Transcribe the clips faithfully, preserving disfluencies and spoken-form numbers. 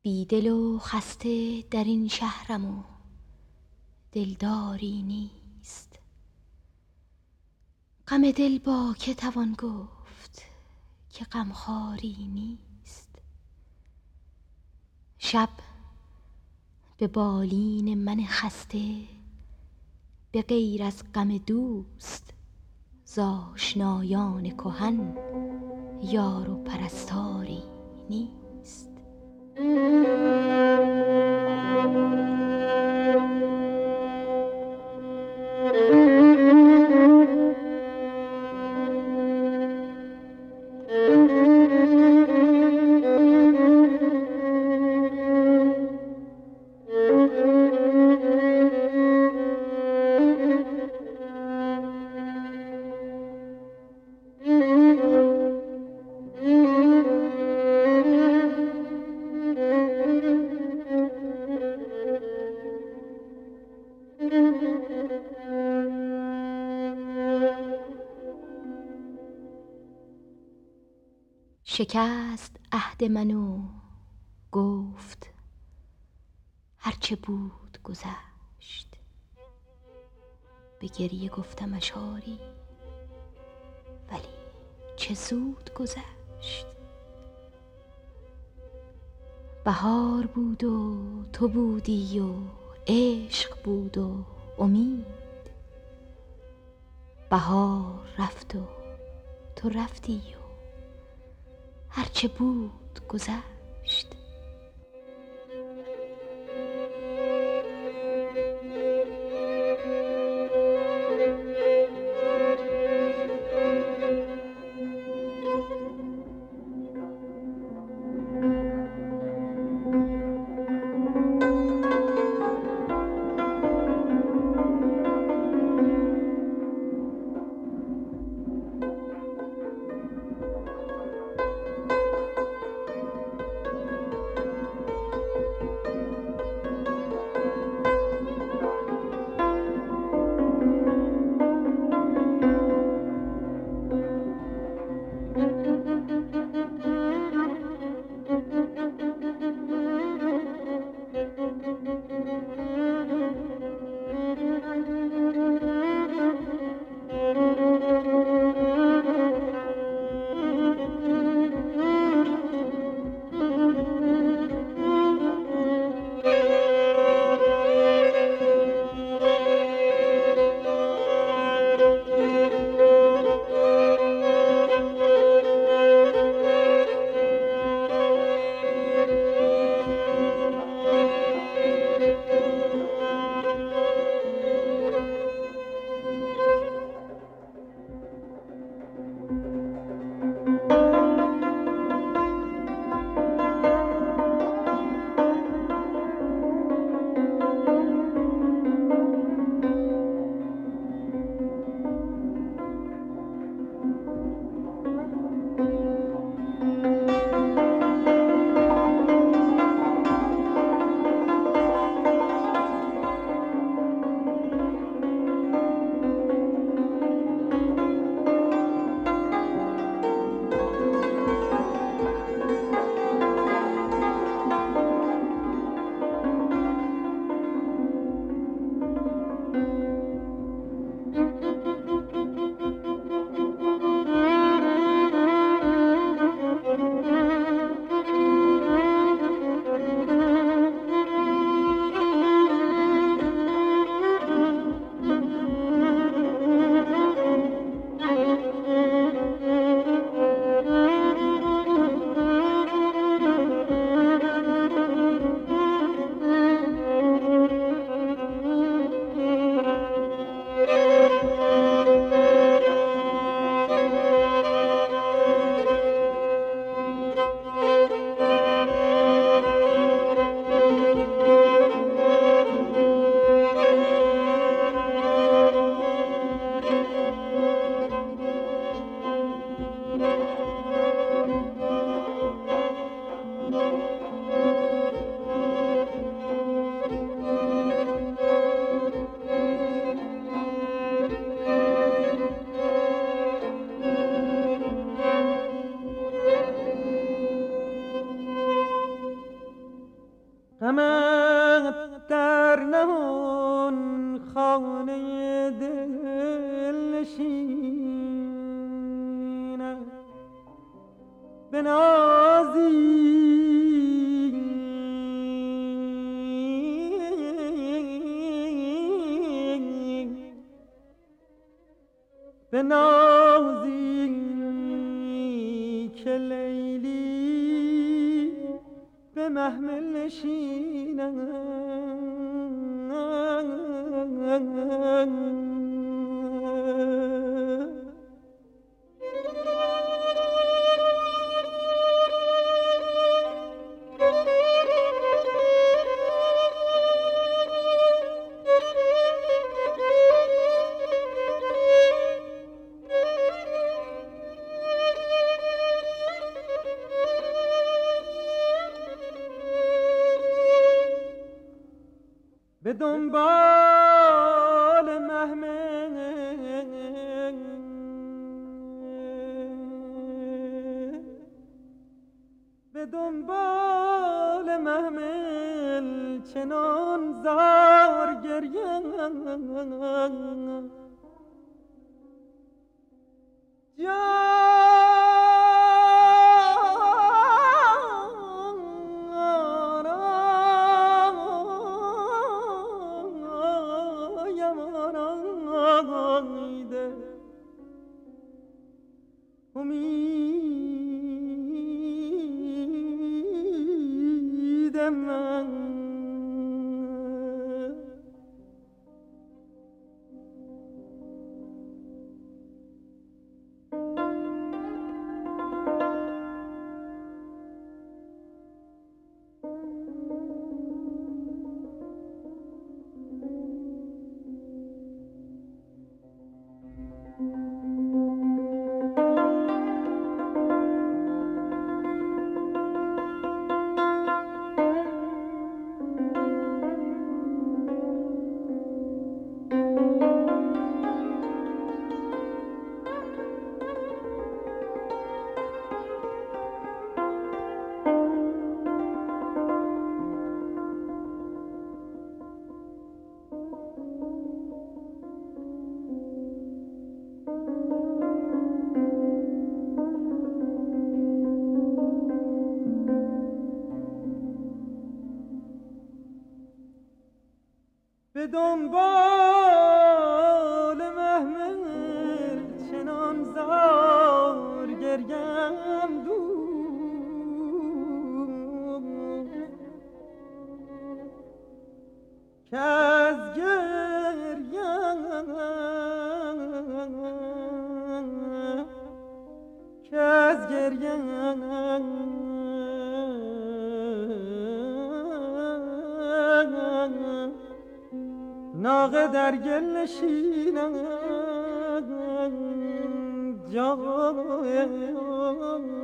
بیدل و خسته در این شهرم و دلداری نیست. غم دل با که توان گفت که غمخواری نیست. شب به بالین من خسته به غیر از غم دوست ز آشنایان کهن یار و پرستاری نیست. شکست عهد من و گفت هرچه بود گذشت. به گریه گفتمش آری ولی چه زود گذشت. بهار بود و تو بودی و عشق بود و امید. بهار رفت و تو رفتی و هرچه بود گذشت. غمت در نهان خانه دل نشینم بنازی بنازی که لیلی به محمل نشینم به دنبال محمل به دنبال محمل چنان زار گریم امید من به دنبال محمل چنان زار گریم دور که از گریم که از گریم ناقه در گل نشینم جان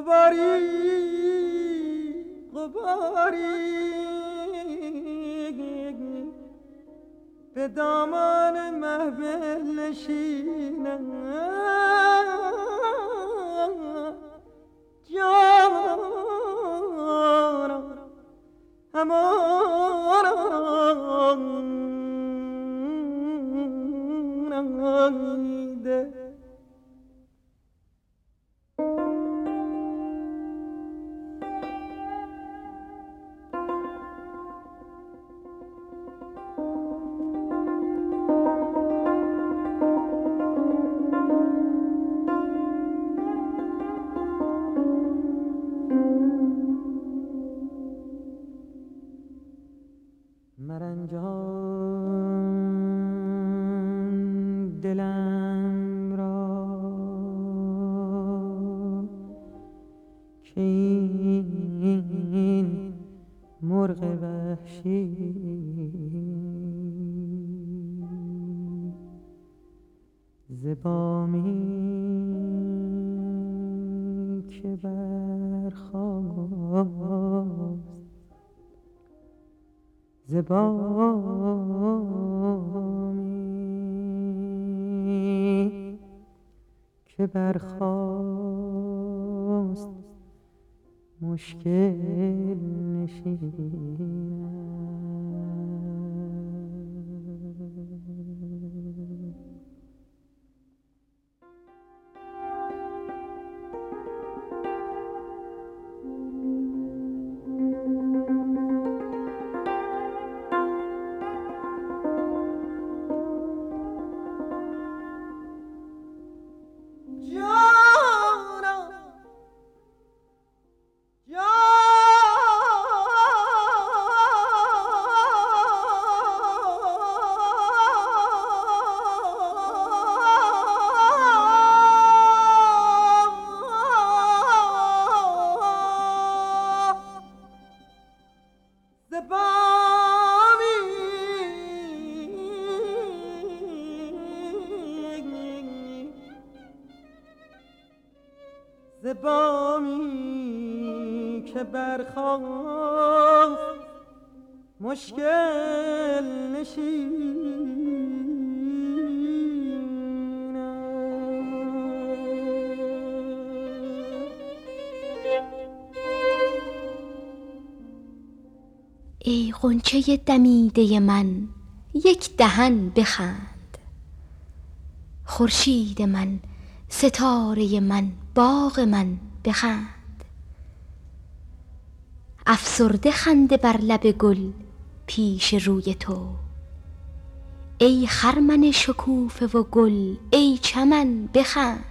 غباری غباری به دامان محفل نشینم جانم همانم ده مرنجان دلم را که این مرغ وحشی ز بامی که برخاست ز بامی که برخاست مشکل نشینم. ز بامی که برخاست مشکل نشینم. ای غنچه دمیده من یک دهن بخند، خورشید من، ستاره من، باغ من بخند. افسرده خنده بر لب گل پیش روی تو، ای خرمن شکوفه و گل ای چمن بخند.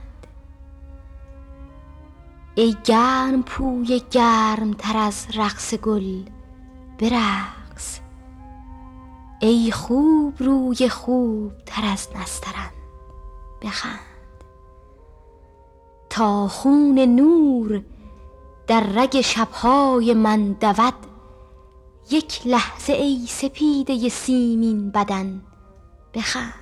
ای گرم پوی گرم تر از رقص گل برقص، ای خوب روی خوب تر از نسترن بخند. تا خون نور در رگ شبهای من دود، یک لحظه ای سپیده سیمین بدن بخند.